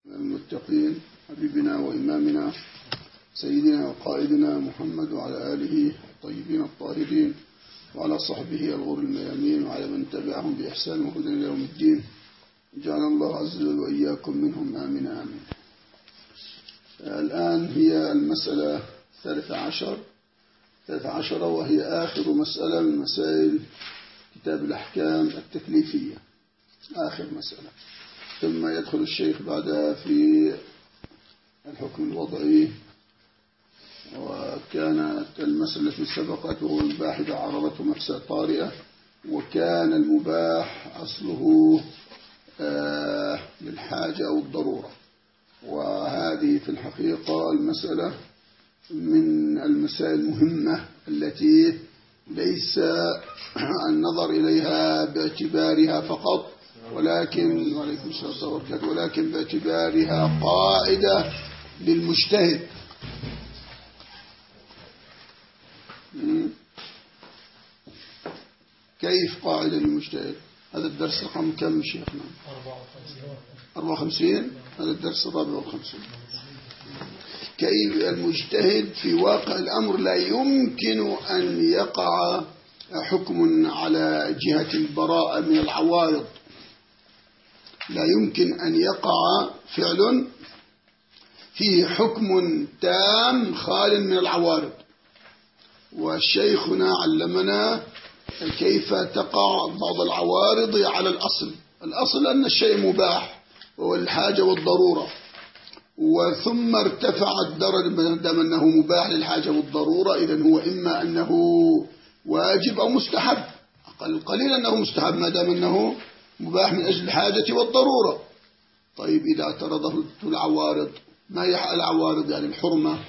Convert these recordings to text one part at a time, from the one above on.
المتقين حبيبنا وإمامنا سيدنا وقائدنا محمد وعلى آله الطيبين الطاهرين وعلى صحبه الغر الميامين وعلى من تبعهم بإحسان وهدى إلى يوم الدين. جعل الله عز وجل وإياكم منهم آمين آمين. الآن هي المسألة 13 وهي آخر مسألة من مسائل كتاب الأحكام التكليفية، آخر مسألة، ثم يدخل الشيخ بعدها في الحكم الوضعي. وكانت المسألة التي سبقت وهو المباح إذا عرضته مفسدة طارئة، وكان المباح أصله للحاجة أو الضرورة، وهذه في الحقيقة المسألة من المسائل المهمة التي ليس النظر إليها باعتبارها فقط، ولكن وعليكم السلام وبركاته، ولكن باعتبارها قاعدة للمجتهد. كيف قاعدة للمجتهد؟ هذا الدرس رقم كم شيخنا؟ 54. هذا الدرس 54. كيف المجتهد في واقع الأمر لا يمكن أن يقع حكم على جهة البراءة من العوارض، لا يمكن أن يقع فعل فيه حكم تام خال من العوارض. وشيخنا علمنا كيف تقع بعض العوارض على الأصل. الأصل أن الشيء مباح وهو الحاجة والضرورة، وثم ارتفع الدرجة ما دام أنه مباح للحاجة والضرورة، إذن هو إما أنه واجب أو مستحب، قليل أنه مستحب ما دام أنه مباح من أجل الحاجة والضرورة. طيب إذا اعترضه العوارض، ما هي العوارض؟ يعني الحرمة،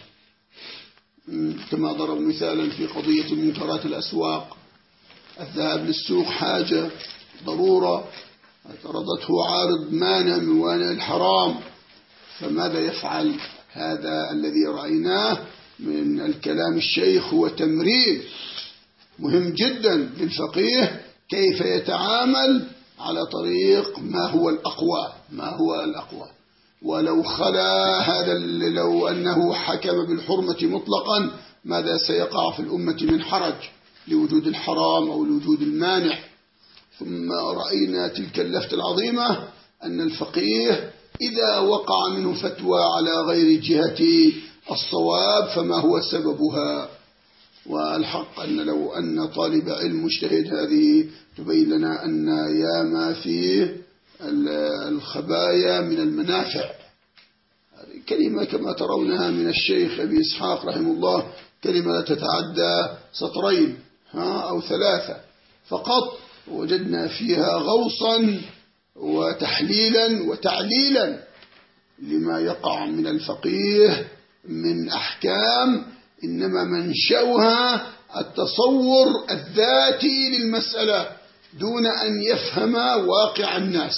كما ضرب مثالا في قضية منكرات الأسواق، الذهاب للسوق حاجة ضرورة، اعترضته عارض مانع من موانع الحرام، فماذا يفعل؟ هذا الذي رأيناه من الكلام الشيخ هو تمرين مهم جدا للفقيه، كيف يتعامل على طريق ما هو الأقوى. ولو خلا هذا، لو أنه حكم بالحرمة مطلقا، ماذا سيقع في الأمة من حرج لوجود الحرام أو لوجود المانع؟ ثم رأينا تلك اللفتة العظيمة أن الفقيه إذا وقع منه فتوى على غير جهة الصواب فما هو سببها. والحق أن لو أن طالب علم مجتهد هذه تبين لنا أن ياما فيه الخبايا من المنافع. هذه كلمة كما ترونها من الشيخ أبي إسحاق رحمه الله، كلمة تتعدى سطرين أو 3 فقط، وجدنا فيها غوصا وتحليلا وتعليلا لما يقع من الفقيه من أحكام، إنما منشأها التصور الذاتي للمسألة دون أن يفهم واقع الناس.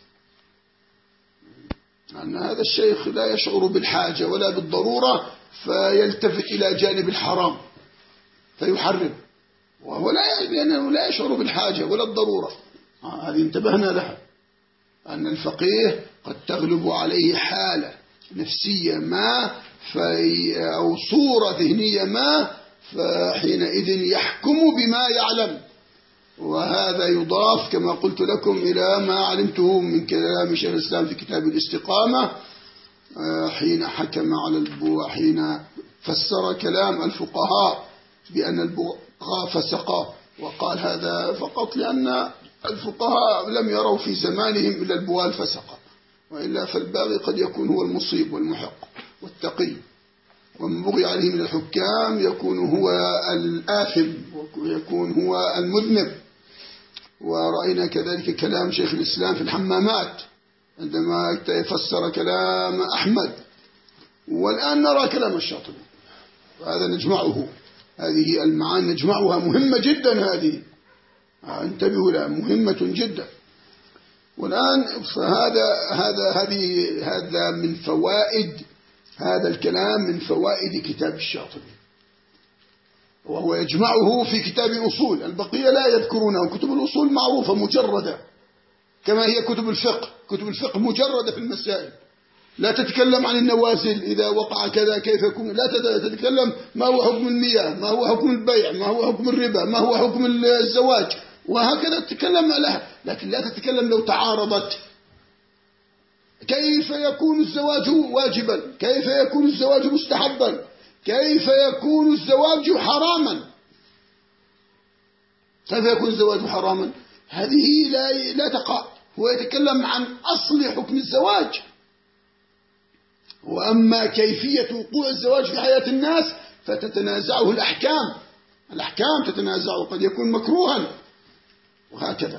أن هذا الشيخ لا يشعر بالحاجة ولا بالضرورة فيلتفت إلى جانب الحرام فيحرم، وهو لأنه لا يشعر بالحاجة ولا الضرورة. هذه انتبهنا لها، أن الفقيه قد تغلب عليه حالة نفسية ما أو صورة ذهنية ما، فحينئذ يحكم بما يعلم. وهذا يضاف كما قلت لكم إلى ما علمته من كلام شيخ الإسلام في كتاب الاستقامة، حين حكم على حين فسر كلام الفقهاء بأن البغاء فسقا، وقال هذا فقط لأن الفقهاء لم يروا في زمانهم إلا البغاء الفسقا، وإلا فالباغي قد يكون هو المصيب والمحق والتقي، ومن بغي عليه من الحكام يكون هو الآثم ويكون هو المذنب. ورأينا كذلك كلام شيخ الإسلام في الحمامات عندما يفسر كلام أحمد، والآن نرى كلام الشاطبي، وهذا نجمعه، هذه المعاني نجمعها مهمة جدا، هذه انتبهوا لها مهمة جدا. والآن هذا من فوائد هذا الكلام، من فوائد كتاب الشاطبي، وهو يجمعه في كتاب الأصول. البقية لا يذكرونه، كتب الأصول معروفة مجردة كما هي كتب الفقه، كتب الفقه مجردة في المسائل، لا تتكلم عن النوازل إذا وقع كذا كيف يكون، لا تتكلم ما هو حكم المياه، ما هو حكم البيع، ما هو حكم الربا، ما هو حكم الزواج، وهكذا تتكلم لها. لكن لا تتكلم لو تعارضت. كيف يكون الزواج واجبا؟ كيف يكون الزواج مستحبا؟ كيف يكون الزواج حراما؟ كيف يكون الزواج حراما؟ هذه لا تقع. هو يتكلم عن أصل حكم الزواج، وأما كيفية وقوع الزواج في حياة الناس فتتنازعه الأحكام تتنازعه، قد يكون مكروها وهكذا.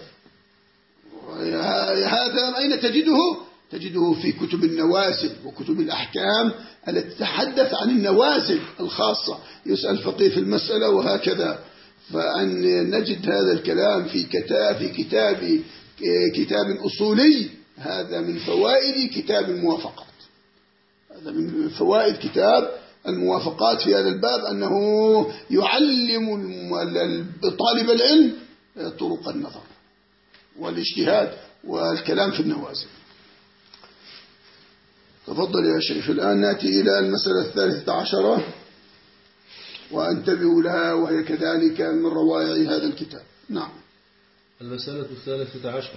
هذا أين تجده في كتب النوازل وكتب الأحكام التي تتحدث عن النوازل الخاصة، يسأل فقيه في المسألة وهكذا. فأن نجد هذا الكلام في كتاب أصولي، هذا من فوائد كتاب الموافقات. هذا من فوائد كتاب الموافقات في هذا الباب، أنه يعلم طالب العلم طرق النظر والاجتهاد والكلام في النوازل. تفضل يا شيخ. الآن نأتي إلى المسألة 13 وانتبهوا لها، وهي كذلك من روائع هذا الكتاب. نعم. المسألة 13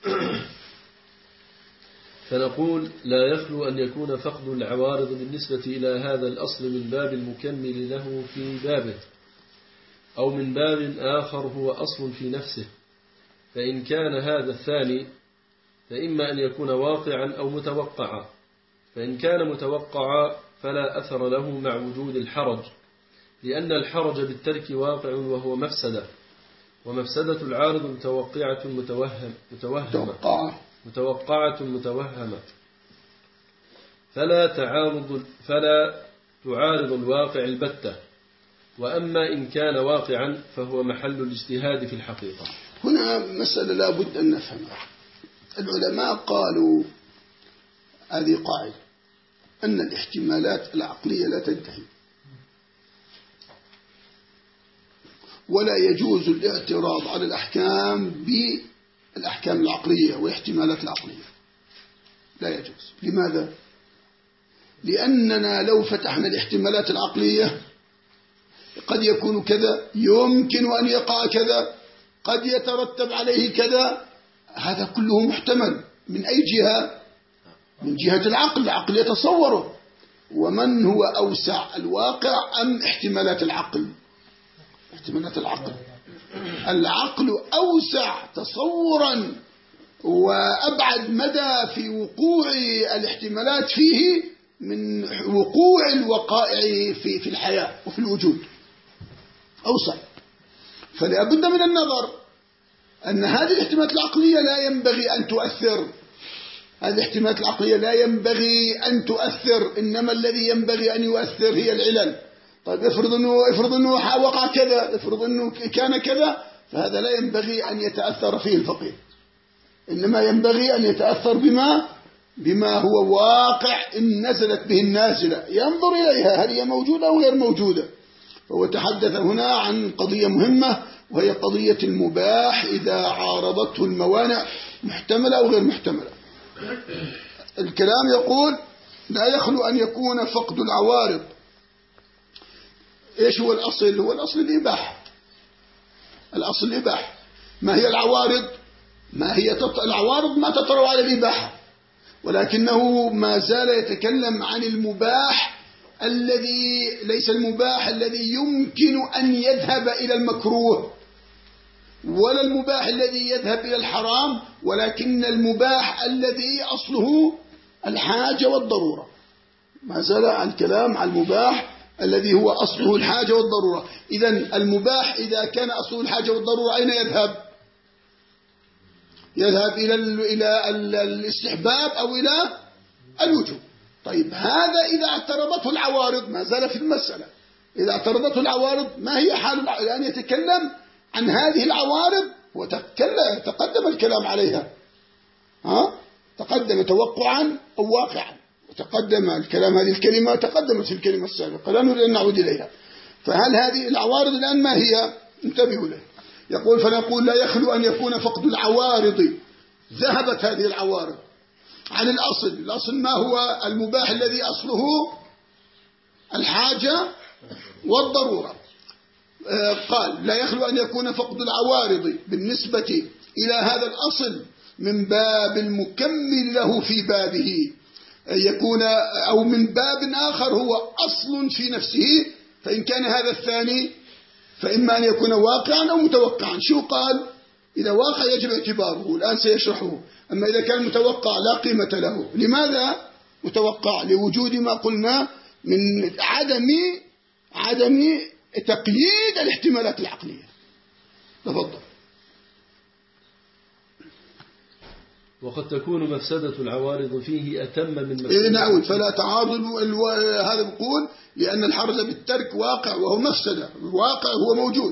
فنقول: لا يخلو أن يكون فقد العوارض بالنسبة إلى هذا الأصل من باب المكمل له في بابه، أو من باب آخر هو أصل في نفسه. فإن كان هذا الثاني فإما أن يكون واقعا أو متوقعا. فإن كان متوقعا فلا أثر له مع وجود الحرج، لأن الحرج بالترك واقع وهو مفسدة، ومفسدة العارض متوقعة متوهمة فلا تعارض الواقع البتة. وأما إن كان واقعا فهو محل الاجتهاد في الحقيقة. هنا مسألة لا بد أن نفهمها. العلماء قالوا هذه قاعدة أن الاحتمالات العقلية لا تنتهي، ولا يجوز الاعتراض على الأحكام بالأحكام العقلية واحتمالات العقلية، لا يجوز. لماذا؟ لأننا لو فتحنا الاحتمالات العقلية قد يكون كذا، يمكن أن يقع كذا، قد يترتب عليه كذا، هذا كله محتمل. من أي جهة؟ من جهة العقل يتصوره. ومن هو أوسع، الواقع أم احتمالات العقل؟ احتمالات العقل. العقل أوسع تصورا وأبعد مدى في وقوع الاحتمالات فيه من وقوع الوقائع في الحياة وفي الوجود، أوسع. فلا بد من النظر أن هذه الاحتمالات العقلية لا ينبغي أن تؤثر. هذه الاحتمالات العقلية لا ينبغي أن تؤثر، إنما الذي ينبغي أن يؤثر هي العلل. طيب افرض أنه وقع كذا، افرض أنه كان كذا، فهذا لا ينبغي أن يتأثر فيه الفقيه، إنما ينبغي أن يتأثر بما هو واقع إن نزلت به النازلة، ينظر إليها هل هي موجودة أو غير موجودة. فهو تحدث هنا عن قضية مهمة، وهي قضية المباح إذا عارضته الموانع محتملة أو غير محتملة. الكلام يقول: لا يخلو أن يكون فقد العوارض. إيش هو الأصل؟ هو الأصل الإباحة. الأصل الإباحة. ما هي العوارض؟ العوارض ما تطرأ على الإباحة، ولكنه ما زال يتكلم عن المباح الذي ليس المباح الذي يمكن أن يذهب إلى المكروه، ولا المباح الذي يذهب إلى الحرام، ولكن المباح الذي أصله الحاجة والضرورة. ما زال الكلام عن المباح الذي هو أصله الحاجة والضرورة. إذن المباح إذا كان أصله الحاجة والضرورة أين يذهب؟ يذهب إلى الاستحباب أو إلى الوجوب. طيب هذا إذا اعترضته العوارض، ما زال في المسألة، إذا اعترضته العوارض ما هي حال الآن؟ يتكلم عن هذه العوارض وتقدم الكلام عليها، تقدم توقعا أو واقعا، وتقدم الكلام. هذه الكلمة تقدمت في الكلمة السابقة، لا نريد أن نعود إليها. فهل هذه العوارض الآن ما هي؟ انتبهوا له. يقول: فنقول لا يخلو أن يكون فقد العوارض. ذهبت هذه العوارض، عن الأصل ما هو المباح الذي أصله الحاجة والضرورة. قال لا يخلو أن يكون فقد العوارض بالنسبة إلى هذا الأصل من باب المكمل له في بابه، يكون أو من باب آخر هو أصل في نفسه، فإن كان هذا الثاني فإما أن يكون واقعا أو متوقعا. شو قال؟ إذا واقع يجب اعتباره، الآن سيشرحه. أما إذا كان متوقع لا قيمة له. لماذا متوقع؟ لوجود ما قلنا من عدم تقييد الاحتمالات العقلية. تفضل. وقد تكون مفسدة العوارض فيه أتم من مفسدة. نعود. فلا تعارض هذا بقول لأن الحرج بالترك واقع وهو مفسدة، الواقع هو موجود.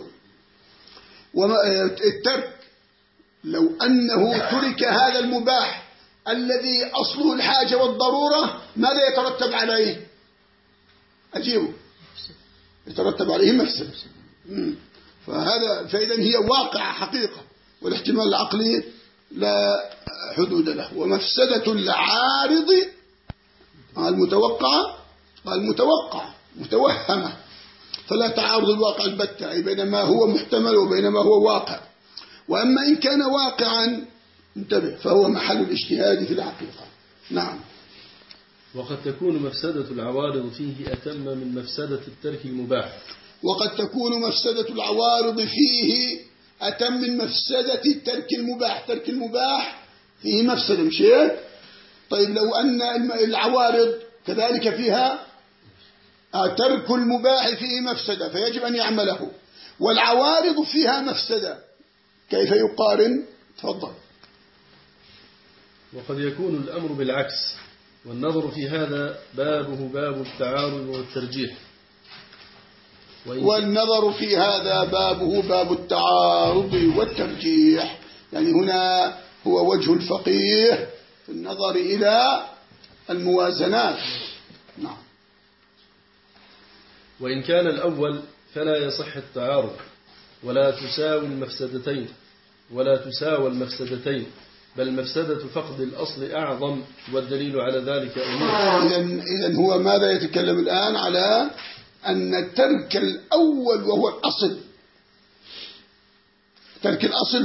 والترك لو أنه ترك هذا المباح الذي أصله الحاجة والضرورة ماذا يترتب عليه؟ أجيبه. يترتب عليه مفسدة. فإذا هي واقع حقيقة، والاحتمال العقلي لا حدود له. ومفسدة العارض المتوقع متوهمة، فلا تعارض الواقع البتة، أي بين ما هو محتمل وبين ما هو واقع. وأما إن كان واقعا انتبه فهو محل الاجتهاد في الحقيقة. نعم. وقد تكون مفسدة العوارض فيه أتم من مفسدة الترك المباح. وقد تكون مفسدة العوارض فيه أتم من مفسدة الترك المباح. ترك المباح فيه مفسدة مش هيك؟ طيب لو أن العوارض كذلك فيها ترك المباح فيه مفسدة فيجب أن يعمله، والعوارض فيها مفسدة، كيف يقارن؟ تفضل. وقد يكون الأمر بالعكس، والنظر في هذا بابه باب التعارض والترجيح. والنظر في هذا بابه باب التعارض والترجيح، يعني هنا هو وجه الفقيه في النظر إلى الموازنات. نعم. وإن كان الأول فلا يصح التعارض ولا تساوى المفسدتين، بل مفسدة فقد الأصل أعظم، والدليل على ذلك أمور. إذن هو ماذا يتكلم الآن؟ على أن ترك الأول وهو الأصل، ترك الأصل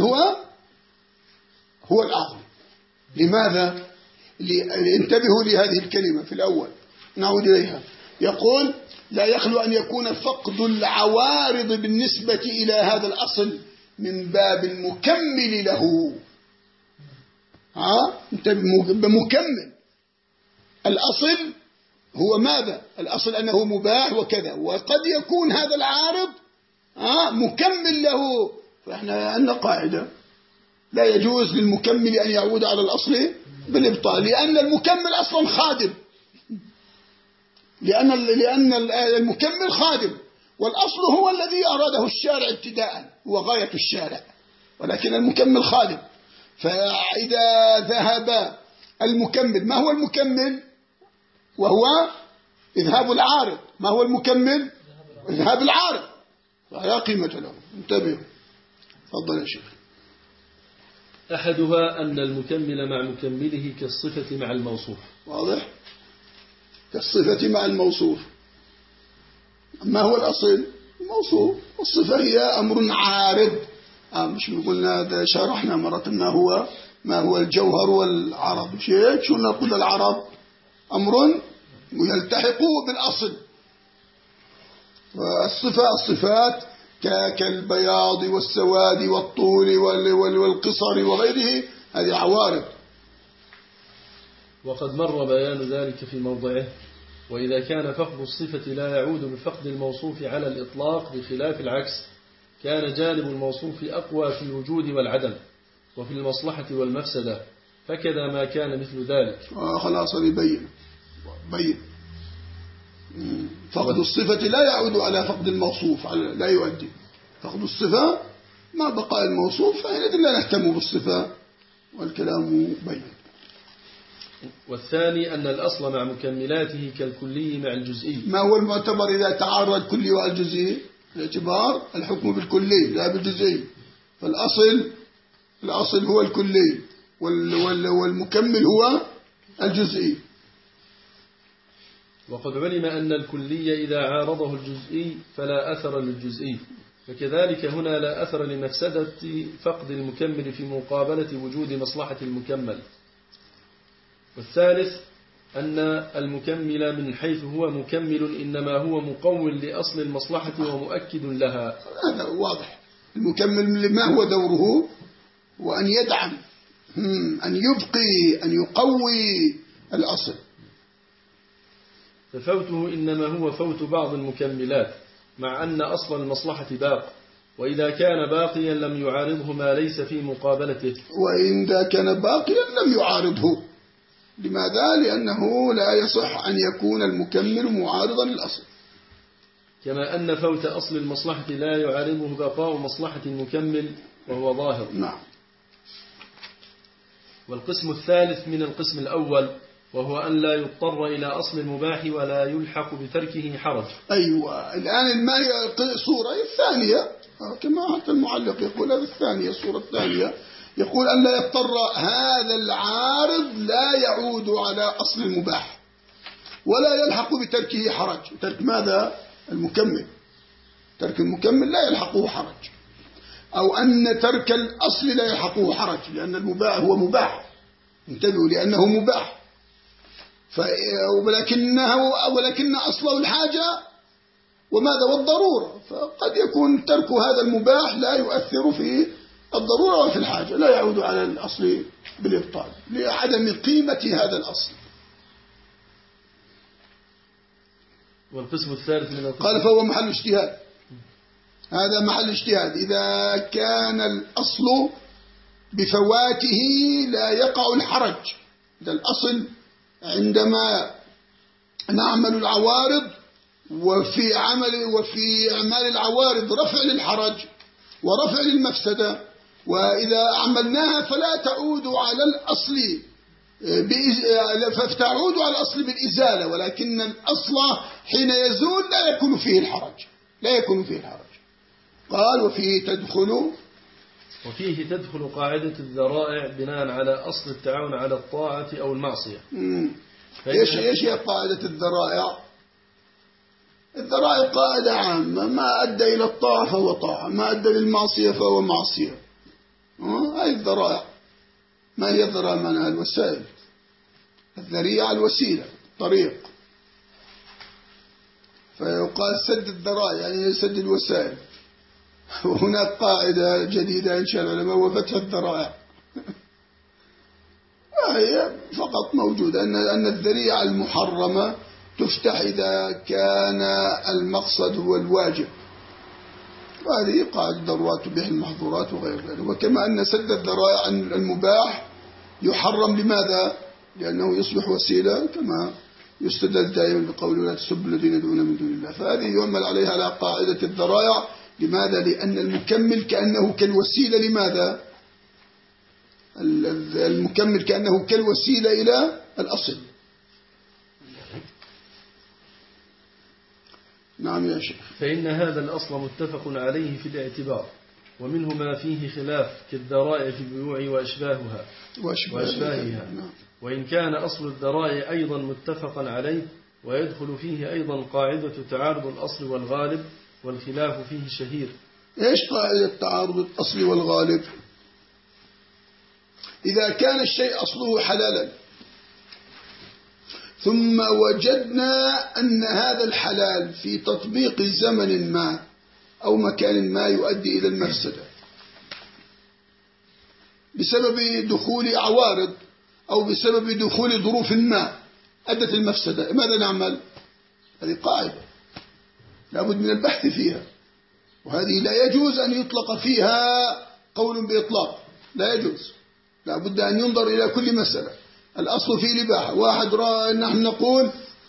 هو الأعظم. لماذا؟ انتبهوا لهذه الكلمة في الأول، نعود إليها. يقول لا يخلو أن يكون فقد العوارض بالنسبة إلى هذا الأصل من باب المكمل له. بمكمل الأصل هو ماذا؟ الأصل أنه مباح وكذا، وقد يكون هذا العارض مكمل له. فإحنا عندنا قاعدة لا يجوز للمكمل أن يعود على الأصل بالإبطال، لأن المكمل أصلا خادم، لأن المكمل خادم، والأصل هو الذي أراده الشارع ابتداء، هو غاية الشارع، ولكن المكمل خادم. فإذا ذهب المكمل، ما هو المكمل؟ وهو إذهاب العارض. ما هو المكمل؟ إذهاب العارض، فلا قيمة له. انتبهوا. تفضل يا شيخ. أحدها أن المكمل مع مكمله كالصفة مع الموصوف. واضح؟ كالصفة مع الموصوف. ما هو الأصل؟ الموصوف. والصفة هي أمر عارض. مش قلنا شرحنا مرة ما هو الجوهر والعرض. شو نقول العرض؟ أمر يلتحق بالأصل. والصفات كالبياض والسواد والطول والقصر وغيره، هذه عوارض. وقد مر بيان ذلك في موضعه. وإذا كان فقد الصفة لا يعود بفقد الموصوف على الإطلاق بخلاف العكس، كان جانب الموصوف أقوى في الوجود والعدم وفي المصلحة والمفسدة، فكذا ما كان مثل ذلك. خلاص يبين. فقد الصفة لا يعود على فقد الموصوف، لا يؤدي. فقد الصفة ما بقاء الموصوف، فإذن لا نهتم بالصفة، والكلام بين. والثاني أن الأصل مع مكملاته كالكلي مع الجزئي. ما هو المعتبر إذا تعارض الكلي والجزئي؟ الاعتبار الحكم بالكلي لا بالجزئي. فالأصل هو الكلي، والمكمل هو الجزئي. وقد علم أن الكلي إذا عارضه الجزئي فلا أثر للجزئي، فكذلك هنا لا أثر لمفسدة فقد المكمل في مقابلة وجود مصلحة المكمل. والثالث أن المكمل من حيث هو مكمل إنما هو مقوّل لأصل المصلحة ومؤكد لها. هذا واضح. المكمل ما هو دوره؟ وأن يدعم، أن يبقي، أن يقوي الأصل. ففوته إنما هو فوت بعض المكملات مع أن أصل المصلحة باق، وإذا كان باقيا لم يعارضه ما ليس في مقابلته. وإذا كان باقيا لم يعارضه. لماذا؟ لأنه لا يصح أن يكون المكمل معارضا للأصل. كما أن فوت أصل المصلحة لا يعارضه بقاء مصلحة المكمل وهو ظاهر. نعم. والقسم الثالث من القسم الأول وهو أن لا يضطر إلى أصل المباح ولا يلحق بتركه حرج. أيوة، الآن ما هي الصورة الثانية؟ كما حتى المعلق يقول هذا الثانية، الصورة الثانية يقول أن لا يضطر هذا العارض لا يعود على أصل المباح ولا يلحق بتركه حرج. ترك ماذا؟ المكمل. ترك المكمل لا يلحقه حرج، أو أن ترك الأصل لا يلحقه حرج، لأن المباح هو مباح. انتبهوا، لأنه مباح. ولكن أصله الحاجة وماذا؟ والضرورة. فقد يكون ترك هذا المباح لا يؤثر في الضرورة وفي الحاجة، لا يعود على الأصل بالإبطال لعدم قيمة هذا الأصل. والقسم الثالث من القسم قال فهو محل اجتهاد. هذا محل اجتهاد. إذا كان الأصل بفواته لا يقع الحرج. إذا الأصل عندما نعمل العوارض وفي أعمال العوارض رفع للحرج ورفع للمفسدة، وإذا أعملناها فلا تعود على الأصل فتعود على الأصل بالإزالة، ولكن الأصل حين يزول لا يكون فيه الحرج، لا يكون فيه الحرج. قال وفيه تدخل قاعدة الذرائع بناء على أصل التعاون على الطاعة أو المعصية. إيش هي قاعدة الذرائع؟ الذرائع قاعدة عامة، ما أدى إلى الطاعة فهو طاعة، ما أدى للمعصية فهو معصية. هاي الذرائع. ما هي الذرائع؟ معناها الوسائل. الذريعة الوسيلة، الطريق. فيقال سد الذرائع يعني سد الوسائل. وهناك قاعدة جديدة إن شاء العلماء وفتح الذرائع. وهي فقط موجودة أن الذريعة المحرمة تفتح إذا كان المقصد هو الواجب، وهذه قاعدة الضرورات تبيح المحظورات وغير ذلك. وكما أن سد الذرائع المباح يحرم. لماذا؟ لأنه يصبح وسيلة، كما يستدل دائما بقول لا تسبوا الذين يدعون من دون الله. فهذه يعمل عليها على قاعدة الذرائع. لماذا؟ لأن المكمل كأنه كالوسيلة. لماذا؟ المكمل كأنه كالوسيلة إلى الأصل. نعم يا شيخ. فإن هذا الأصل متفق عليه في الاعتبار، ومنه ما فيه خلاف كالذرائع في البيوع وأشباهها. وإن كان أصل الذرائع أيضا متفقا عليه، ويدخل فيه أيضا قاعدة تعارض الأصل والغالب، والخلاف فيه شهير. إيش قاعدة تعارض الأصل والغالب؟ إذا كان الشيء أصله حلالا ثم وجدنا أن هذا الحلال في تطبيق زمن ما أو مكان ما يؤدي إلى المفسدة بسبب دخول عوارض أو بسبب دخول ظروف ما أدت المفسدة، ماذا نعمل؟ هذه قاعدة لابد من البحث فيها، وهذه لا يجوز أن يطلق فيها قول بإطلاق، لا يجوز، لابد أن ينظر إلى كل مسألة. الأصل في الإباحة. واحد نحن نقول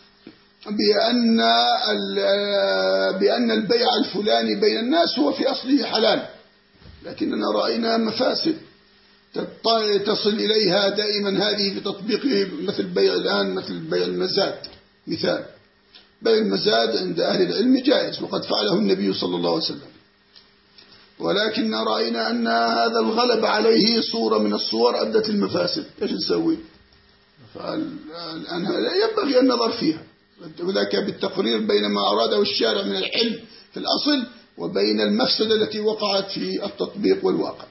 بأن البيع الفلاني بين الناس هو في أصله حلال، لكننا رأينا مفاسد تصل إليها دائما هذه بتطبيقه، مثل بيع الآن، مثل بيع المزاد. مثال بيع المزاد عند أهل العلم جائز، وقد فعله النبي صلى الله عليه وسلم، ولكن رأينا أن هذا الغلب عليه صورة من الصور أدت المفاسد. إيش نسوي؟ فالآن ينبغي النظر فيها، وذاك بالتقرير بين ما أراده الشارع من الحل في الأصل وبين المفسدة التي وقعت في التطبيق والواقع.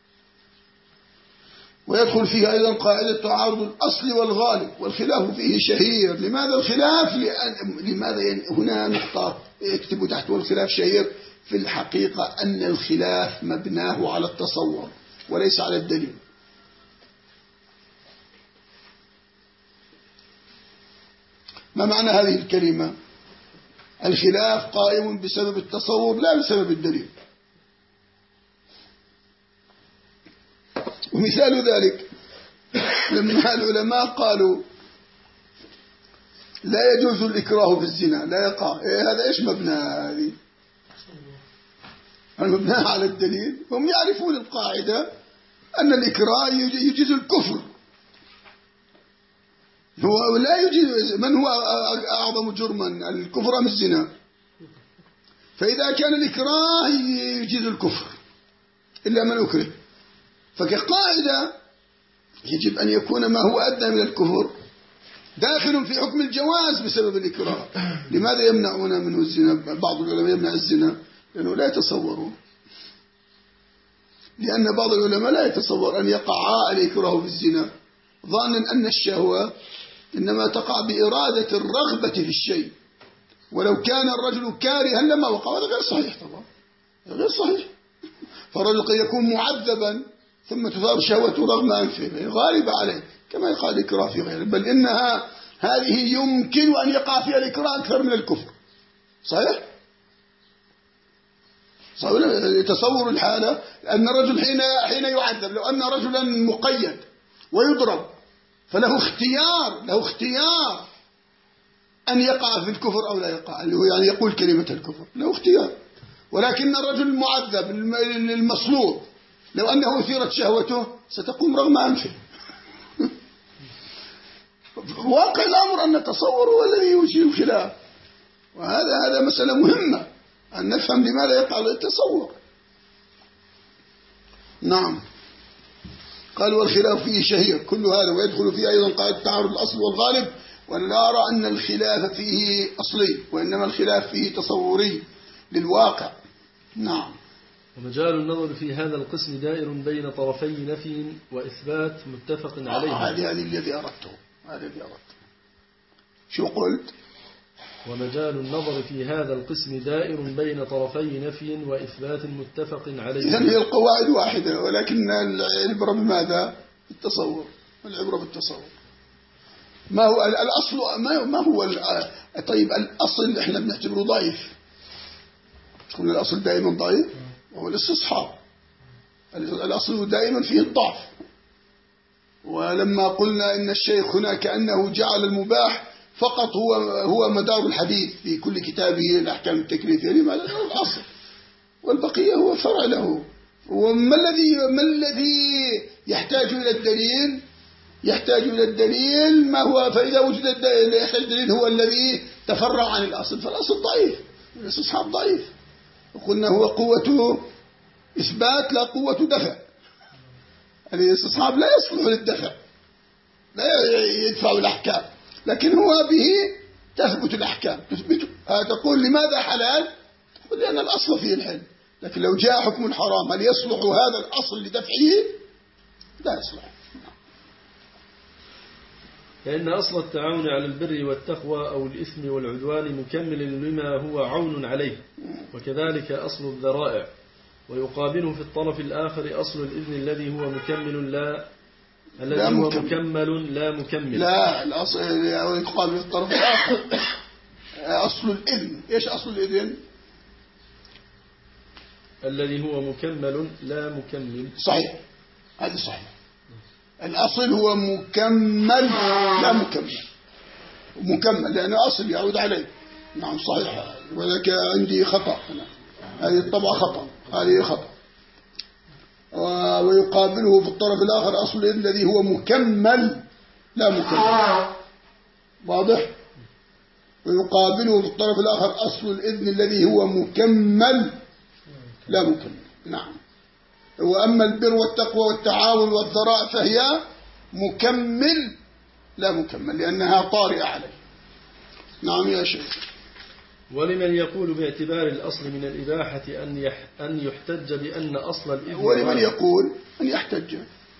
ويدخل فيها أيضا قاعدة تعارض الأصل والغالب، والخلاف فيه شهير. لماذا الخلاف؟ لماذا هنا نقطة اكتبوا تحت والخلاف شهير. في الحقيقة أن الخلاف مبناه على التصور وليس على الدليل. ما معنى هذه الكلمة؟ الخلاف قائم بسبب التصور لا بسبب الدليل. ومثال ذلك لما العلماء قالوا لا يجوز الإكراه في الزنا لا يقع، هذا إيش مبنى؟ هذه المبنى على الدليل. هم يعرفون القاعدة أن الإكراه يجيز الكفر، هو لا يجيز. من هو أعظم جرما، الكفر أم الزنا؟ فإذا كان الإكراه يجيز الكفر إلا من أكره، فكقاعدة يجب أن يكون ما هو أدنى من الكفر داخل في حكم الجواز بسبب الإكراه. لماذا يمنعون منه الزنا؟ بعض العلماء يمنع الزنا لأنه لا يتصورون، لأن بعض العلماء لا يتصور أن يقع الإكراه في الزنا، ظانا أن الشهوة إنما تقع بإرادة الرغبة في الشيء، ولو كان الرجل كارها لما وقع. هذا غير صحيح طبعا، غير صحيح. فالرجل قد يكون معذبا ثم تثار شهوته رغم أنفه غالبة عليه، كما يقال الإكراه في غيره، بل إنها هذه يمكن أن يقع فيها الإكراه أكثر من الكفر. صحيح؟ تصور الحالة أن الرجل حين يعذب، لو أن رجلا مقيد ويضرب فله اختيار أن يقع في الكفر أو لا يقع، اللي هو يعني يقول كلمة الكفر، له اختيار. ولكن الرجل المعذب المصلوب لو أنه أثيرت شهوته ستقوم رغم أنفه. واقع الأمر أن التصور هو الذي يثير الخلاف، وهذا مسألة مهمة أن نفهم لماذا يقع التصور. نعم. قال والخلاف فيه شهير كل هذا، ويدخل فيه أيضا قاعدة تعارض الأصل والغالب. ولا أرى أن الخلاف فيه أصلي، وإنما الخلاف فيه تصوري للواقع. نعم. ومجال النظر في هذا القسم دائر بين طرفي نفي وإثبات متفق عليه. هذا الذي أردته. شو قلت؟ ومجال النظر في هذا القسم دائر بين طرفي نفي وإثبات متفق عليه. إذن هي القواعد واحدة، ولكن العبرة بماذا؟ التصور. العبرة بالتصور. ما هو الأصل؟ ما هو طيب الأصل إحنا بنعتبره ضعيف. تقول الأصل دائما ضعيف، وهو الاستصحاب. الأصل دائما فيه الضعف. ولما قلنا إن الشيخ هنا كأنه جعل المباح فقط هو مدار الحديث في كل كتابه الأحكام التكليفية، لماذا؟ الأصل، والبقية هو فرع له. وما الذي يحتاج إلى الدليل؟ يحتاج إلى الدليل ما هو، فإذا وجد الدليل هو الذي تفرع عن الأصل، فالأصل ضعيف، الاستصحاب ضعيف. وقلنا هو قوة إثبات لا قوة دفع. الاستصحاب لا يصلح للدفع، لا يدفع الأحكام، لكن هو به تثبت الأحكام، تثبته. تقول لماذا حلال؟ تقول لأن الأصل فيه الحل. لكن لو جاء حكم الحرام هل يصلح هذا الأصل لدفعه؟ لا يصلح. لأن أصل التعاون على البر والتقوى أو الإثم والعدوان مكمل لما هو عون عليه، وكذلك أصل الذرائع. ويقابله في الطرف الآخر أصل الإذن الذي هو مكمل لا مكمل. لا، الأصل يقابل في الطرف الآخر أصل الإذن. إيش أصل الإذن؟ الذي هو مكمل لا مكمل. صحيح، هذا صحيح. الأصل هو مكمل لا مكمل لأن أصل يعود عليه. نعم صحيح، ولك عندي خطأ، هذه الطبعة خطأ، هذه خطأ. ويقابله في الطرف الآخر أصل الذي هو مكمل لا مكمل. واضح؟ ويقابله في الطرف الآخر أصل الإذن الذي هو مكمل لا مكمل. نعم. وأما البر والتقوى والتعاون والذراء فهي مكمل لا مكمل لأنها طارئة عليه. نعم يا شيخ. ولمن يقول باعتبار الأصل من الإباحة أن يحتج بأن أصل الإذن ولمن يقول أن يحتج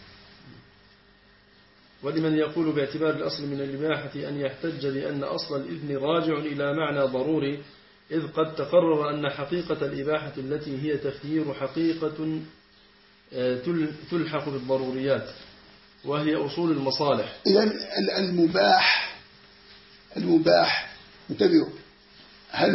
ولمن يقول باعتبار الأصل من الإباحة أن يحتج بأن أصل الإذن راجع إلى معنى ضروري، إذ قد تقرر أن حقيقة الإباحة التي هي تخيير حقيقة تلحق بالضروريات وهي أصول المصالح. إذن المباح انتبهوا، هل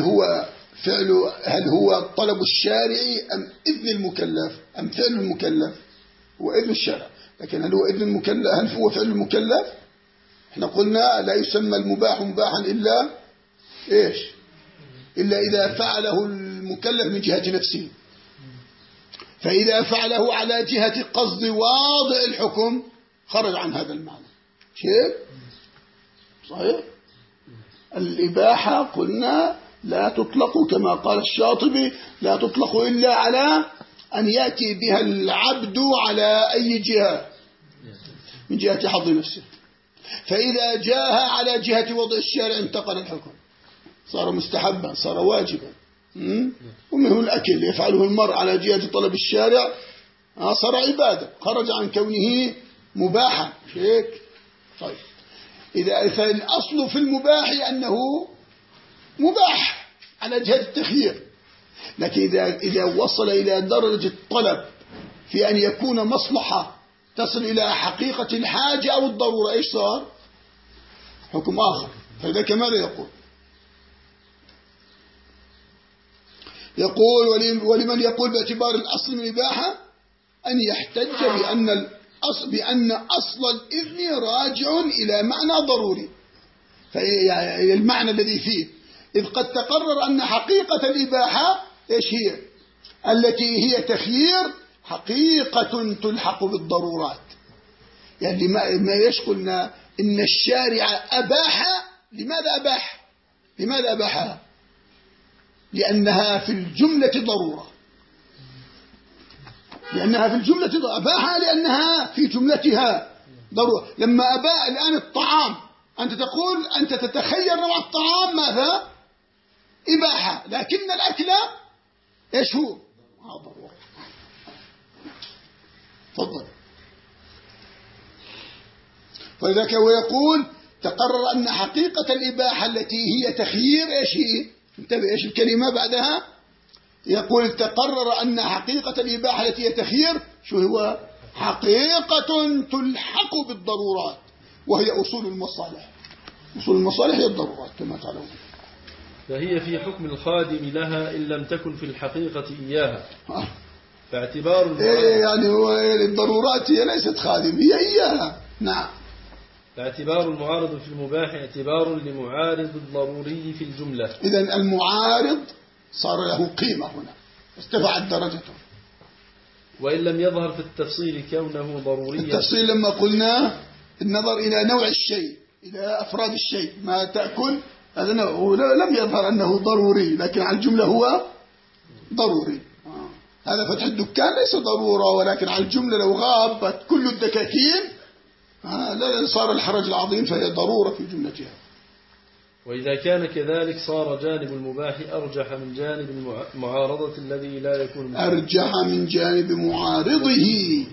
هو طلب الشارع أم إذن المكلف أم فعل المكلف؟ هو إذن الشارع، لكن هل هو إذن المكلف؟ هل هو فعل المكلف؟ احنا قلنا لا يسمى المباح مباحا إلا إيش؟ إلا إذا فعله المكلف من جهة نفسه، فإذا فعله على جهة قصد واضع الحكم خرج عن هذا المعنى. شيء صحيح. الإباحة قلنا لا تطلق كما قال الشاطبي، لا تطلق إلا على أن يأتي بها العبد على أي جهة من جهة حظ نفسه، فإذا جاءها على جهة وضع الشارع انتقل الحكم، صار مستحبا، صار واجبا. ومنه الأكل يفعله المرء على جهة طلب الشارع صار عبادة، خرج عن كونه مباحا. هيك طيب. إذا الأصل في المباح أنه مباح على جهة التخيير، لكن إذا وصل إلى درجة الطلب في أن يكون مصلحة تصل إلى حقيقة الحاجة أو الضرورة، إيش صار؟ حكم آخر. فلذلك ماذا يقول ولمن يقول باعتبار الأصل من الإباحة أن يحتج بأن أصل الإذن راجع إلى معنى ضروري، يعني المعنى الذي فيه، إذ قد تقرر أن حقيقة الإباحة إيش هي؟ التي هي تخيير حقيقة تلحق بالضرورات. يعني ما يشغلنا إن الشارع أباح. لماذا أباحها؟ لأنها في الجملة ضرورة. أباحها لأنها في جملتها ضرورة. لما أباح الآن الطعام، أنت تقول أنت تتخير نوع الطعام ماذا؟ إباحة، لكن الأكل إيش هو؟ ضرورة. تفضل. فلذلك هو يقول تقرر أن حقيقة الإباحة التي هي تخيير إيش هي؟ انتبه إيش الكلمة بعدها؟ يقول تقرر أن حقيقة الإباحة التي هي تخيير شو هو؟ حقيقة تلحق بالضرورات وهي أصول المصالح. أصول المصالح هي الضرورات كما تعلمون. فهي في حكم الخادم لها إن لم تكن في الحقيقة إياها. فاعتبار يعني هو الضرورات هي ليست خادم، هي إياها. نعم. فاعتبار المعارض في المباح اعتبار لمعارض الضروري في الجملة. إذن المعارض صار له قيمة هنا، ارتفعت درجته. وإن لم يظهر في التفصيل كونه ضروريا. التفصيل لما قلنا النظر إلى نوع الشيء، إلى أفراد الشيء، ما تأكل هذا لم يظهر أنه ضروري، لكن على الجملة هو ضروري. هذا فتح الدكان ليس ضرورة، ولكن على الجملة لو غابت كل الدكاكين صار الحرج العظيم، فهي ضرورة في جملتها. وإذا كان كذلك صار جانب المباح أرجح من جانب المعارضة الذي لا يكون مباح. أرجح من جانب معارضه.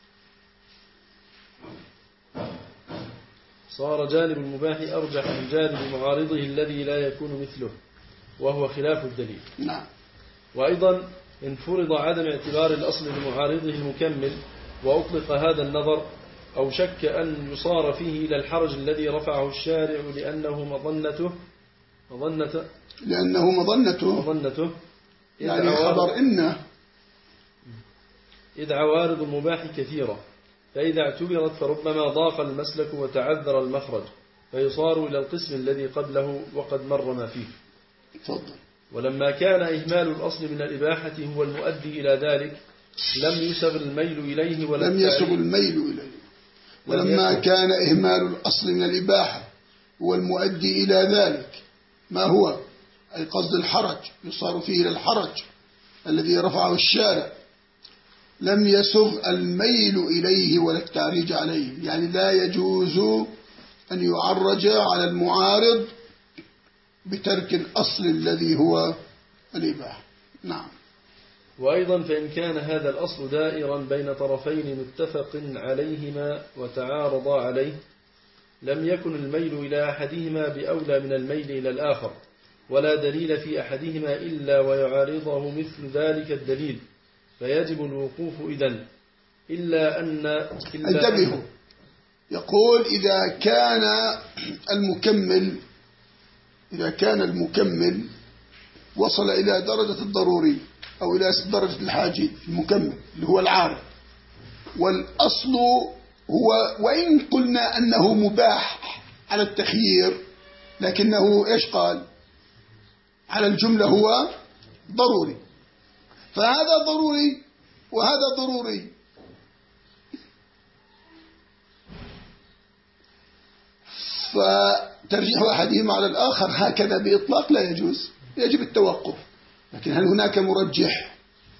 صار جانب المباح أرجح من جانب معارضه الذي لا يكون مثله، وهو خلاف الدليل. نعم. وأيضا إن فرض عدم اعتبار الأصل لمعارضه المكمل وأطلق هذا النظر، أو شك أن يصار فيه إلى الحرج الذي رفعه الشارع لأنه مظنته يعني خبر إنه، إذ عوارض المباح كثيرة، فإذا اعتبرت فربما ضاق المسلك وتعذر المخرج، فيصار إلى القسم الذي قبله وقد مر ما فيه. تفضل. ولما كان إهمال الأصل من الإباحة هو المؤدي إلى ذلك لم يسغ الميل إليه ولما كان إهمال الأصل من الإباحة هو المؤدي إلى ذلك، ما هو؟ أي قصد الحرج، يصار فيه إلى الحرج الذي رفعه الشارع، لم يسغ الميل إليه ولا التعريج عليه. يعني لا يجوز أن يعرج على المعارض بترك الأصل الذي هو الإباحة. نعم. وأيضا فإن كان هذا الأصل دائرا بين طرفين متفق عليهما وتعارضا عليه لم يكن الميل إلى أحدهما بأولى من الميل إلى الآخر، ولا دليل في أحدهما إلا ويعارضه مثل ذلك الدليل، فيجب الوقوف إذن انتبهوا، يقول إذا كان المكمل وصل إلى درجة الضروري أو إلى درجة الحاجي، المكمل اللي هو العارض، والأصل هو وإن قلنا أنه مباح على التخيير لكنه إيش قال على الجملة هو ضروري، فهذا ضروري وهذا ضروري، فترجيح أحدهما على الآخر هكذا بإطلاق لا يجوز، يجب التوقف. لكن هل هناك مرجح؟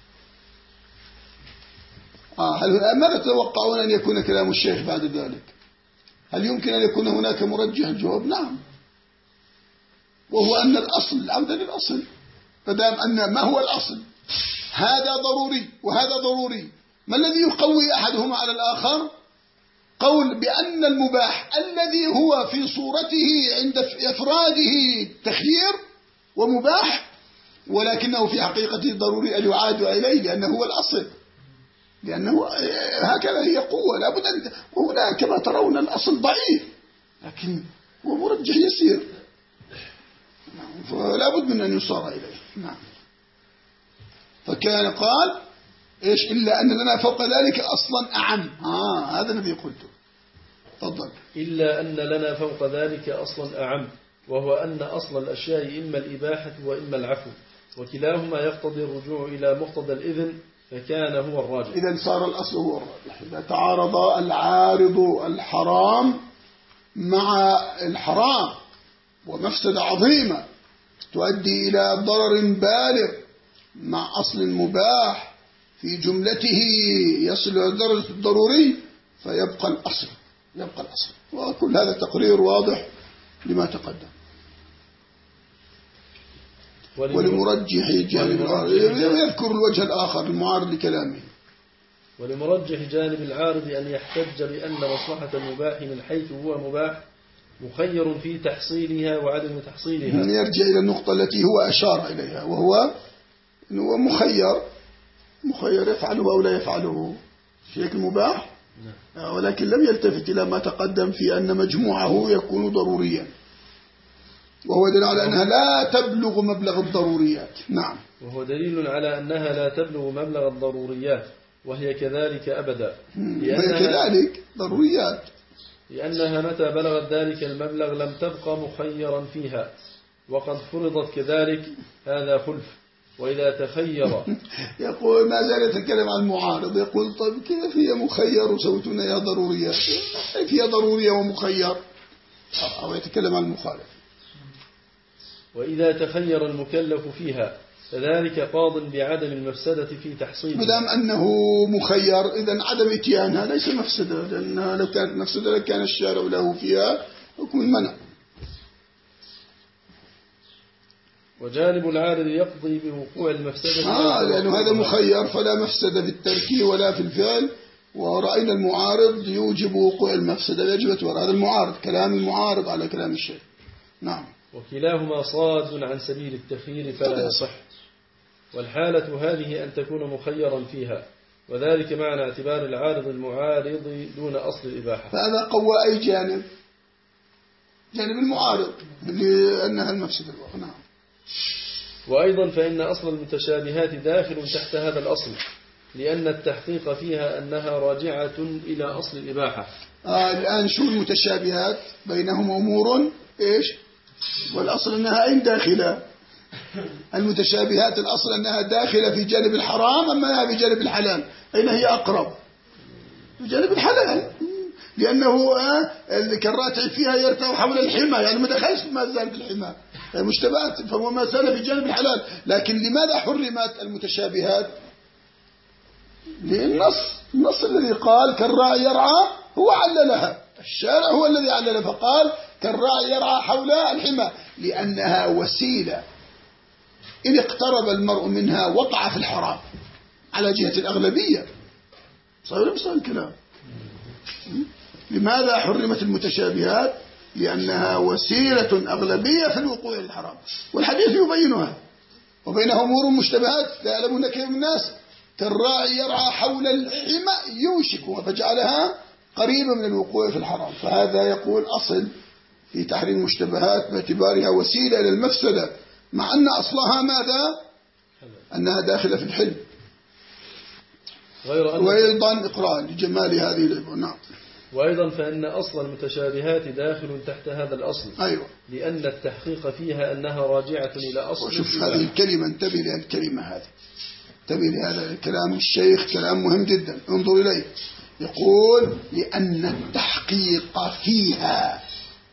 ماذا تتوقعون أن يكون كلام الشيخ بعد ذلك؟ هل يمكن أن يكون هناك مرجح؟ الجواب نعم، وهو أن الأصل العودة للأصل، فدام أن ما هو الأصل هذا ضروري وهذا ضروري، ما الذي يقوي أحدهما على الآخر؟ قول بأن المباح الذي هو في صورته عند إفراده تخيير ومباح، ولكنه في حقيقته ضروري أن يعاد إليه لأنه هو الأصل، لأنه هكذا هي قوة لابد أن، وهنا كما ترون الأصل ضعيف لكن هو مرجح يسير، فلا بد من أن يصار إليه. نعم. فكان قال إيش إلا أن لنا فوق ذلك أصلا أعم، هذا الذي قلته. تفضل. إلا أن لنا فوق ذلك أصلا أعم، وهو أن أصل الأشياء إما الإباحة وإما العفو، وكلاهما يقتضي الرجوع إلى مقتضى الإذن، فكان هو الراجح. إذا صار الأصل هو الراجح. إذا تعارض العارض الحرام مع الحرام ومفسدة عظيمة تؤدي إلى ضرر بالغ مع أصل مباح في جملته يصل إلى درجة الضروري، فيبقى الأصل، وكل هذا تقرير واضح لما تقدم. ولمرجح جانب يذكر الوجه الآخر المعارض لكلامه. ولمرجح جانب العارض أن يحتج بأن مصلحة المباح من حيث هو مباح مخير في تحصيلها وعدم تحصيلها. يرجع إلى النقطة التي هو أشار إليها، وهو أنه مخير يفعله أو لا يفعله شيء مباح، ولكن لم يلتفت إلى ما تقدم في أن مجموعه يكون ضروريا، وهو دليل على أنها لا تبلغ مبلغ الضروريات. نعم. وهو دليل على أنها لا تبلغ مبلغ الضروريات، وهي كذلك أبدا، وهي كذلك ضروريات، لأنها متى بلغت ذلك المبلغ لم تبقى مخيرا فيها، وقد فرضت كذلك، هذا خلف. وإذا تخير يقول ما زال يتكلم عن المعارض، يقول طيب كيف هي مخير وسويتون يا ضروريات، كيف هي ضرورية ومخير، أو يتكلم عن المخالف. وإذا تخير المكلف فيها فذلك قاض بعدم المفسدة في تحصيله. مدام أنه مخير إذن عدم إتيانها ليس مفسدة، لأنها لو كانت مفسدة لكان الشارع له فيها حكم المنع. وجانب العارض يقضي بوقوع المفسدة، لأنه هذا مخير فلا مفسدة في الترك ولا في الفعل، ورأينا المعارض يوجب وقوع المفسدة يجب توراء. هذا المعارض، كلام المعارض على كلام الشيخ. نعم. وكلاهما صاد عن سبيل التخيير فلا يصح، والحالة هذه أن تكون مخيرا فيها، وذلك معنى اعتبار العارض المعارض دون أصل الإباحة. فهذا قوى أي جانب المعارض لأنها المفسدة. نعم. وأيضا فإن أصل المتشابهات داخل تحت هذا الأصل، لأن التحقيق فيها أنها راجعة إلى أصل الإباحة. الآن شو المتشابهات؟ بينهم أمور إيش؟ والأصل أنها أين داخلة؟ المتشابهات الأصل أنها داخلة في جانب الحرام، أما أنها في جانب الحلال. أين هي أقرب؟ في جانب الحلال، لأنه الكراتع فيها يرتع حول الحمى، يعني ما دخلش ما زال في الحمى مشتبهات، فهو ما زال في جانب الحلال. لكن لماذا حرمت المتشابهات؟ للنص الذي قال كالراعي يرعى هو عللها، الشارع هو الذي علل فقال كالراعي يرعى حول الحمى، لأنها وسيلة إن اقترب المرء منها وقع في الحرام على جهة الأغلبية. صحيح بصحيح الكلام. لماذا حرمت المتشابهات؟ لأنها وسيلة أغلبية في الوقوع الحرام، والحديث يبينها. وبينها أمور مشتبهات لا يعلمون كثير من الناس، كالراعي يرعى حول الحمى يوشك، فجعلها قريبة من الوقوع في الحرام. فهذا يقول أصل في تحريم المشتبهات باعتبارها وسيلة إلى المفسدة، مع أن أصلها ماذا؟ أنها داخلة في الحلم. وأيضا إقرار لجمال هذه العبارة. نعم. وأيضا فإن أصل المتشابهات داخل تحت هذا الأصل. أيوة. لأن التحقيق فيها أنها راجعة إلى أصل. وشوف هذه الكلمة، انتبه للكلمة هذه، انتبه لهذا الكلام الشيخ، كلام مهم جدا، انظر إليه. يقول لأن التحقيق فيها،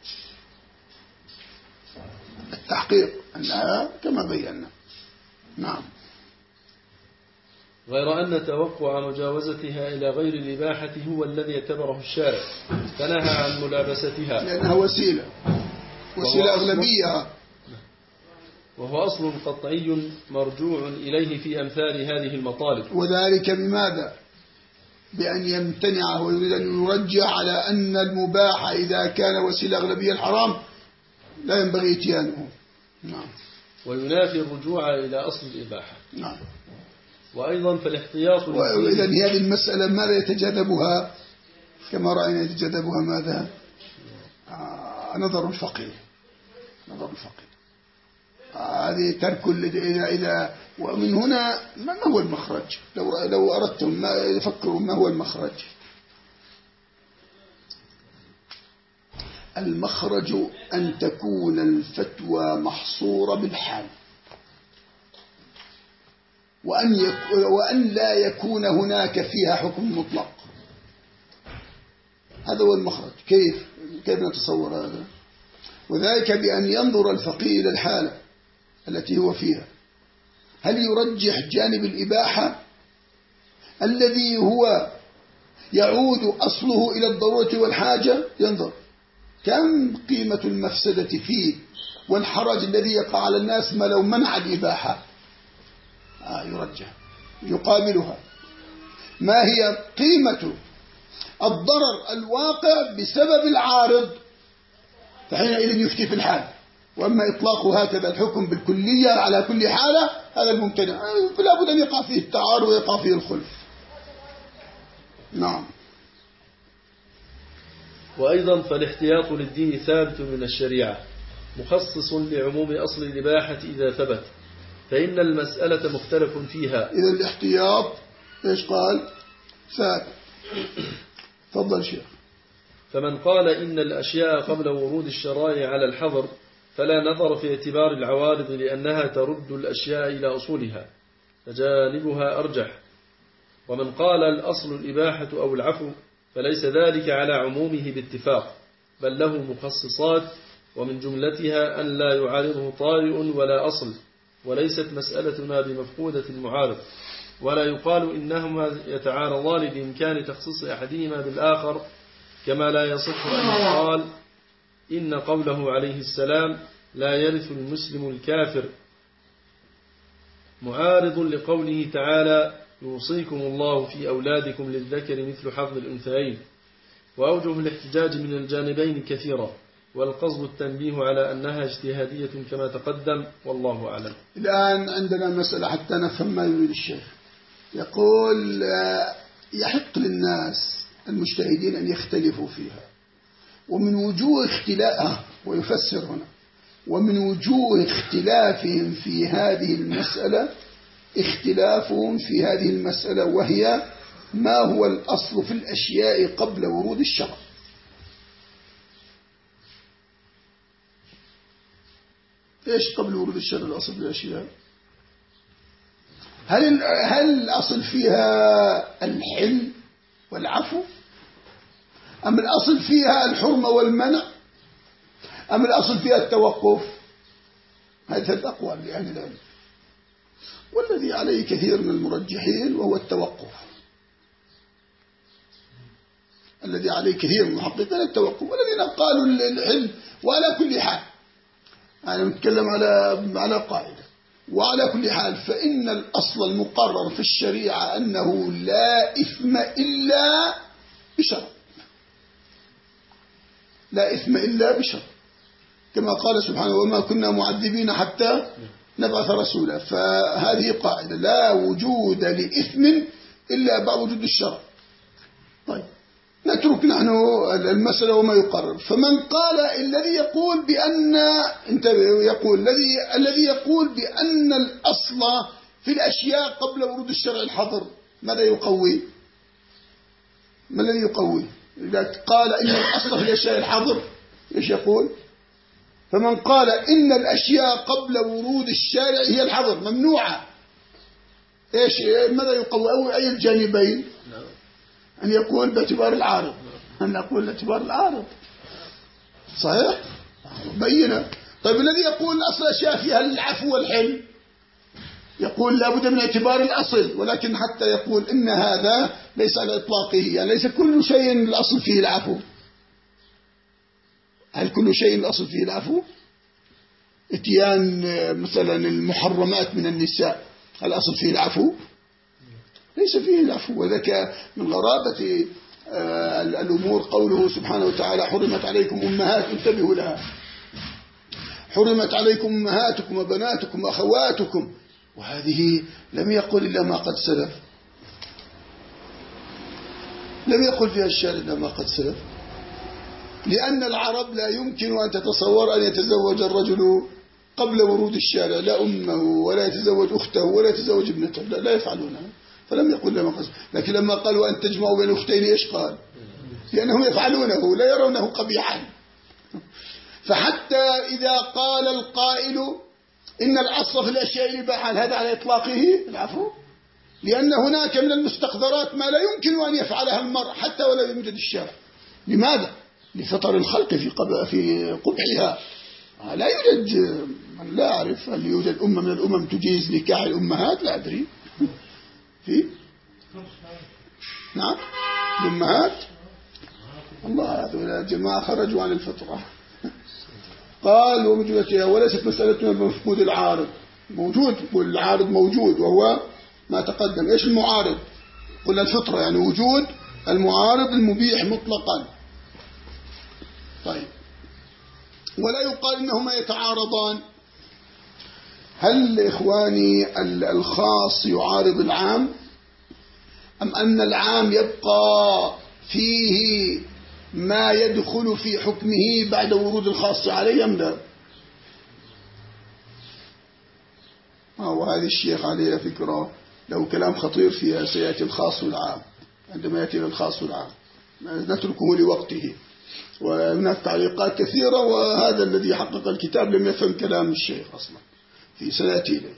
التحقيق أنها كما بينا. نعم. غير أن توقع مجاوزتها إلى غير الإباحة هو الذي اعتبره الشارع فنهى عن ملابستها، لأنها وسيلة أغلبية، وهو أصل قطعي مرجوع إليه في أمثال هذه المطالب. وذلك بماذا؟ بأن يمتنع ويريد أن يرجع على أن المباح إذا كان وسيلة أغلبية الحرام لا ينبغي اتيانه. نعم. وينافي الرجوع إلى أصل الإباحة. نعم. وأيضا فالاحتياط. وإذا هذه المسألة ماذا يتجاذبها؟ كما رأينا يتجاذبها ماذا؟ نظر الفقيه، نظر الفقيه. هذه ترك إلى ومن هنا ما هو المخرج؟ لو أردتم ما يفكروا ما هو المخرج؟ المخرج أن تكون الفتوى محصورة بالحال، وأن لا يكون هناك فيها حكم مطلق. هذا هو المخرج. كيف نتصور هذا؟ وذلك بأن ينظر الفقيه إلى الحالة التي هو فيها، هل يرجح جانب الإباحة الذي هو يعود أصله إلى الضرورة والحاجة؟ ينظر كم قيمة المفسدة فيه والحرج الذي يقع على الناس ما لو منع الإباحة، يرجح. يقابلها ما هي قيمة الضرر الواقع بسبب العارض، فحينئذ يفتي في الحال. وأما إطلاق هكذا الحكم بالكلية على كل حالة هذا الممتنع، فلا بد أن يقع فيه التعارض ويقع فيه الخلف. نعم. وأيضا فالاحتياط للدين ثابت من الشريعة مخصص لعموم أصل الإباحة إذا ثبت، فإن المسألة مختلف فيها. إذا الاحتياط إيش قال؟ ثابت. تفضل شيخ. فمن قال إن الأشياء قبل ورود الشرائع على الحظر فلا نظر في اعتبار العوارض لأنها ترد الأشياء إلى أصولها فجانبها أرجح. ومن قال الأصل الإباحة أو العفو فليس ذلك على عمومه باتفاق، بل له مخصصات، ومن جملتها أن لا يعارضه طارئ ولا أصل، وليست مسألتنا بمفقودة المعارض، ولا يقال إنهما يتعارضان بإمكان تخصيص أحدهما بالآخر، كما لا يصح أن يقال إن قوله عليه السلام لا يرث المسلم الكافر معارض لقوله تعالى يوصيكم الله في أولادكم للذكر مثل حظ الأنثيين. وأوجه الاحتجاج من الجانبين كثيرة، والقصد التنبيه على أنها اجتهادية كما تقدم، والله أعلم. الآن عندنا مسألة حتى نفهم ما يريد الشيخ. يقول يحق للناس المجتهدين أن يختلفوا فيها، ومن وجوه اختلافها، ويفسر هنا، ومن وجوه اختلافهم في هذه المسألة اختلافهم في هذه المسألة، وهي ما هو الأصل في الأشياء قبل ورود الشرع. إيش قبل ورود الشرع الأصل في الأشياء؟ هل الأصل فيها الحل والعفو، أم الأصل فيها الحرمة والمنع، أم الأصل فيها التوقف؟ هذه ثلاث أقوال لأهل العلم، والذي عليه كثير من المرجحين وهو التوقف. الذي عليه كثير من المحققين التوقف، والذين قالوا العلم. وعلى كل حال أنا نتكلم على قاعدة، وعلى كل حال فإن الأصل المقرر في الشريعة أنه لا إثم إلا بشرع، لا إثم إلا بشرع، كما قال سبحانه وما كنا معذبين حتى نبعث رسولا. فهذه قاعدة لا وجود لإثم إلا بعد وجود الشرع. طيب نترك نحن المسألة وما يقرر. فمن قال الذي يقول بأن الذي يقول بأن الأصل في الأشياء قبل ورود الشرع الحظر، ماذا يقوي؟ ما الذي يقوي؟ إذا قال إن الأصل في الأشياء الحظر إيش يقول؟ فمن قال إن الأشياء قبل ورود الشارع هي الحظر ممنوعة، إيش ماذا يقوي؟ أو أي الجانبين؟ أن يقول باعتبار العارض، أن نقول باعتبار العارض صحيح بينه. طيب الذي يقول أصل الأشياء فيها العفو والحل يقول لا بد من اعتبار الأصل، ولكن حتى يقول إن هذا ليس على إطلاقه، يعني ليس كل شيء الأصل فيه العفو. هل كل شيء الأصل فيه العفو؟ اتيان مثلا المحرمات من النساء الأصل فيه العفو؟ ليس فيه العفو. وذاك من غرابة الأمور قوله سبحانه وتعالى حرمت عليكم أمهات، انتبهوا لها، حرمت عليكم أمهاتكم وبناتكم وأخواتكم، وهذه لم يقل إلا ما قد سلف، لم يقل فيها الشارع إلا ما قد سلف، لأن العرب لا يمكن أن تتصور أن يتزوج الرجل قبل ورود الشارع لا أمه ولا يتزوج أخته ولا يتزوج ابنته، لا يفعلونها، فلم يقل لما قد. لكن لما قالوا أن تجمعوا بين أختين إيش قال؟ لأنهم يفعلونه لا يرونه قبيحا. فحتى إذا قال القائل إن الأصل في الأشياء الإباحة، هذا على إطلاقه العفو، لأن هناك من المستقذرات ما لا يمكن أن يفعلها المرء حتى ولا يوجد الشرع. لماذا؟ لفطر الخلق في قبحها. لا يوجد، من لا أعرف هل يوجد أمة من الأمم تجيز نكاح الأمهات، لا أدري. في نعم الأمهات الله، هذول جماعة خرجوا عن الفطرة. قال وموجودتها، وليست مسألة مفقود العارض، موجود، والعارض موجود وهو ما تقدم. إيش المعارض؟ قلنا الفطرة، يعني وجود المعارض المبيح مطلقا. طيب ولا يقال إنهما يتعارضان. هل إخواني الخاص يعارض العام، أم أن العام يبقى فيه ما يدخل في حكمه بعد ورود الخاص عليه أم لا؟ وهذا الشيخ عليه فكرة له كلام خطير فيها، سيأتي الخاص والعام، عندما يأتي الخاص والعام نتركه لوقته، وهناك تعليقات كثيرة، وهذا الذي حقق الكتاب لم يفهم كلام الشيخ أصلا في سيأتي إليه.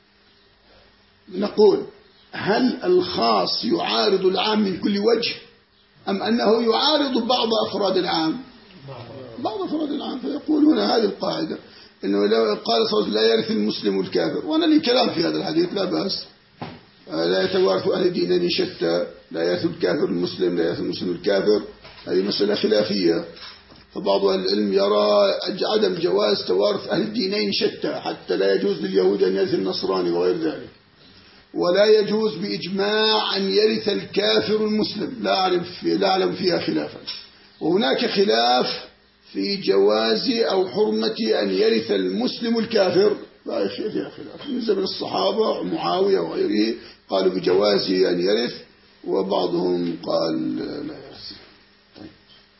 نقول هل الخاص يعارض العام من كل وجه، أم أنه يعارض بعض أفراد العام؟ بعض أفراد العام. فيقولون هذه القاعدة إنه قال صلى الله عليه وسلم لا يرث المسلم الكافر، وأنا لي كلام في هذا الحديث لا بأس، لا يتوارث أهل دينين شتى، لا يرث الكافر المسلم، لا يرث المسلم الكافر، هذه مسألة خلافية. فبعض أهل العلم يرى عدم جواز توارث أهل الدينين شتى، حتى لا يجوز لليهود أن يرث النصراني وغير ذلك، ولا يجوز بإجماع أن يرث الكافر المسلم، لا أعلم فيها خلافا. وهناك خلاف في جواز أو حرمة أن يرث المسلم الكافر، لا فيها خلاف. من زمن الصحابة معاوية وغيره قالوا بجواز أن يرث، وبعضهم قال لا يرث. طيب.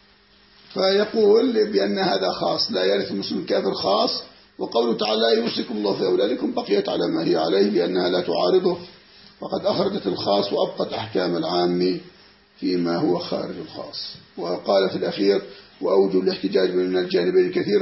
فيقول بأن هذا خاص، لا يرث المسلم الكافر خاص، وقوله تعالى يوصيكم الله في أولادكم بقيت على ما هي عليه لأنها لا تعارضه، وقد أخرجت الخاص وأبقت أحكام العام فيما هو خارج الخاص. وقال في الأخير وأوجه الاحتجاج من الجانبين كثيرة،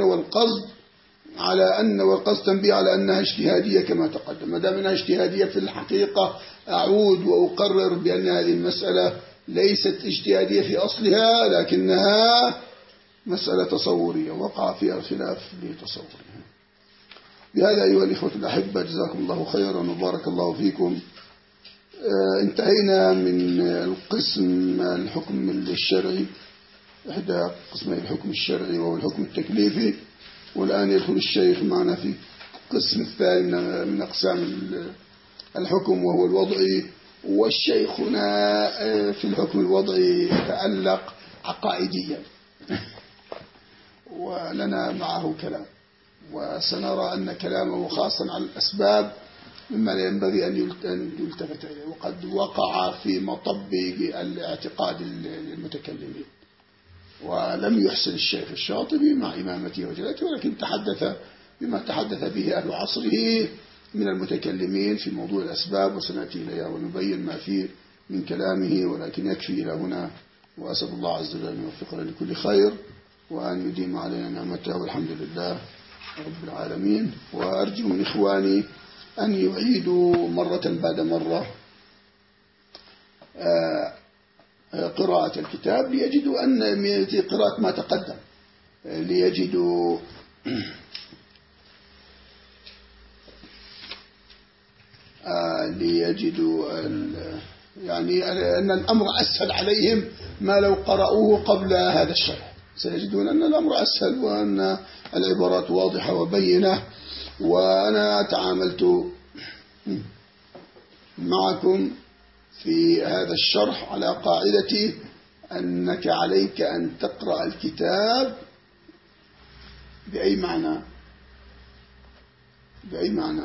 والقصد تنبيه على أنها اجتهادية كما تقدم. ما دام أنها اجتهادية في الحقيقة أعود وأقرر بأن هذه المسألة ليست اجتهادية في أصلها، لكنها مسألة تصورية وقع فيها الخلاف لتصورها. بهذا أيها الإخوة الأحبة جزاكم الله خيرا وبارك الله فيكم. انتهينا من القسم الحكم الشرعي، إحدى قسمي الحكم الشرعي وهو الحكم التكليفي، والآن يدخل الشيخ معنا في القسم الثاني من أقسام الحكم وهو الوضعي. والشيخ هنا في الحكم الوضعي يتعلق عقائديا ولنا معه كلام، وسنرى أن كلامه خاصا على الأسباب مما لا ينبغي أن يلتفت إليه، وقد وقع في مطب الاعتقاد المتكلمين، ولم يحسن الشيخ الشاطبي مع إمامته وجلالته، ولكن تحدث بما تحدث به أهل عصره من المتكلمين في موضوع الأسباب، وسنأتي إليها ونبين ما فيه من كلامه، ولكن يكفي إلى هنا. وأسأل الله عز وجل أن يوفقنا لكل خير وأن يديم علينا نعمته، والحمد لله رب العالمين. وأرجو من إخواني أن يعيدوا مرة بعد مرة قراءة الكتاب ليجدوا أن قراءة ما تقدم، ليجدوا يعني أن الأمر أسهل عليهم ما لو قرأوه قبل هذا الشرح، سيجدون أن الأمر أسهل وأن العبارات واضحة وبينة. وأنا تعاملت معكم في هذا الشرح على قاعدة أنك عليك أن تقرأ الكتاب بأي معنى، بأي معنى.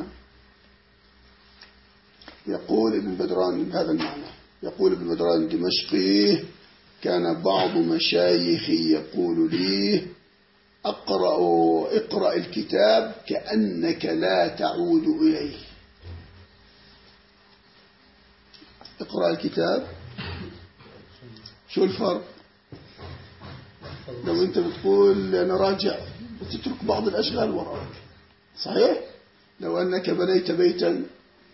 يقول ابن بدران بهذا المعنى، يقول ابن بدران الدمشقي: كان بعض مشايخي يقول لي: اقرأ الكتاب كأنك لا تعود إليه. اقرأ الكتاب، شو الفرق؟ لو أنت بتقول أنا راجع وتترك بعض الأشغال وراءك، صحيح؟ لو أنك بنيت بيتا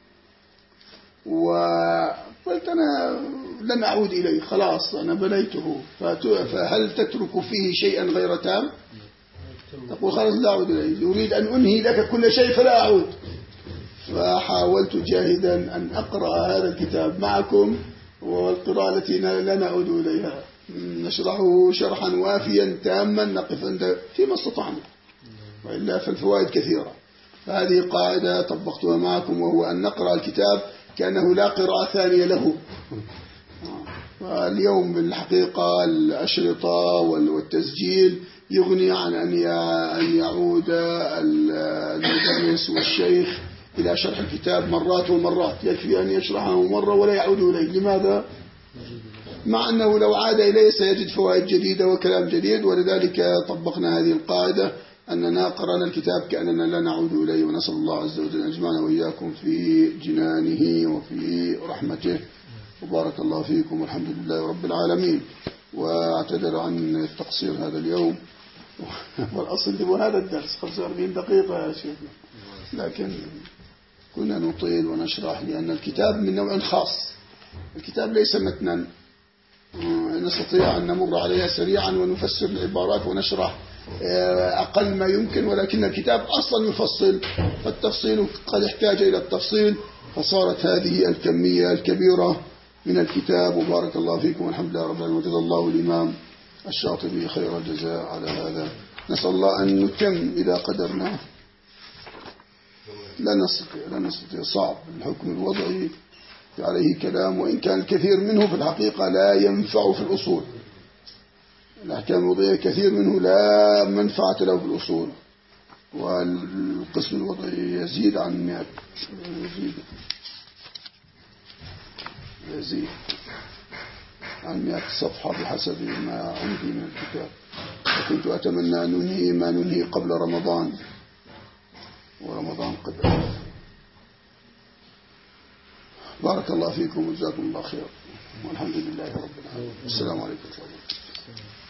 وقلت أنا لن أعود إليه، خلاص أنا بنيته، فهل تترك فيه شيئا غير تام؟ تقول خلاص لا أعود إليه، أريد أن أنهي لك كل شيء فلا أعود. فحاولت جاهدا أن أقرأ هذا الكتاب معكم، والقراءة التي لا نعود إليها نشرحه شرحا وافيا تاما، نقف عند فيما استطعنا، وإلا فالفوائد كثيرة. فهذه قاعدة طبقتها معكم، وهو أن نقرأ الكتاب كأنه لا قراءة ثانية له. اليوم بالحقيقة الأشرطة والتسجيل يغني عن أن يعود المدرس والشيخ إلى شرح الكتاب مرات ومرات، يكفي أن يشرحه مرة ولا يعود إليه. لماذا؟ مع أنه لو عاد إليه سيجد فوائد جديدة وكلام جديد. ولذلك طبقنا هذه القاعدة أننا قرأنا الكتاب كأننا لا نعود إليه، ونسأل الله عز وجل أن يجمعنا وإياكم في جنانه وفي رحمته، وبارك الله فيكم، والحمد لله رب العالمين. واعتذر عن التقصير هذا اليوم، والأصل هو هذا الدرس 45 دقيقة يا شيخنا، لكن كنا نطيل ونشرح لأن الكتاب من نوع خاص. الكتاب ليس متنا نستطيع أن نمر عليها سريعا ونفسر العبارات ونشرح أقل ما يمكن، ولكن الكتاب أصلا يفصل، فالتفصيل قد احتاج إلى التفصيل، فصارت هذه الكمية الكبيرة من الكتاب. وبارك الله فيكم، والحمد لله رب العالمين، وجزا الله الإمام الشاطبي خير الجزاء على هذا. نسأل الله أن نتم إذا قدرنا، لا نستطيع، صعب. الحكم الوضعي عليه كلام، وإن كان الكثير منه في الحقيقة لا ينفع في الأصول. الأحكام الوضعية كثير منه لا منفعة له في الأصول، والقسم الوضعي يزيد عن 100 يزيد عن 100 صفحة بحسب ما عندي من الكتاب. وكنت أتمنى أن ننهي ما ننهي قبل رمضان، ورمضان قد أتى. بارك الله فيكم وجزاكم الله خير، والحمد لله رب العالمين. السلام عليكم ورحمة الله.